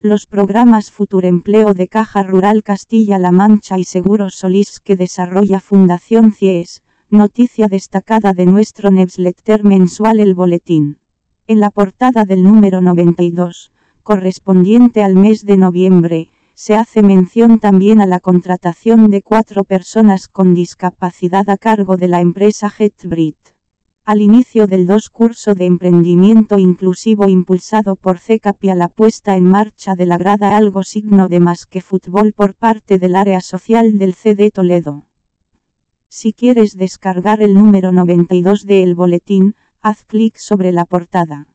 Los programas Futurempleo de Caja Rural Castilla-La Mancha y Seguros Solís que desarrolla Fundación CIES, noticia destacada de nuestro newsletter mensual El Boletín. En la portada del número 92, correspondiente al mes de noviembre, se hace mención también a la contratación de 4 personas con discapacidad a cargo de la empresa JetBrit. Al inicio del curso de emprendimiento inclusivo impulsado por CECAP y a la puesta en marcha de la grada Algo signo de Más que Fútbol por parte del área social del CD Toledo. Si quieres descargar el número 92 de El Boletín, haz clic sobre la portada.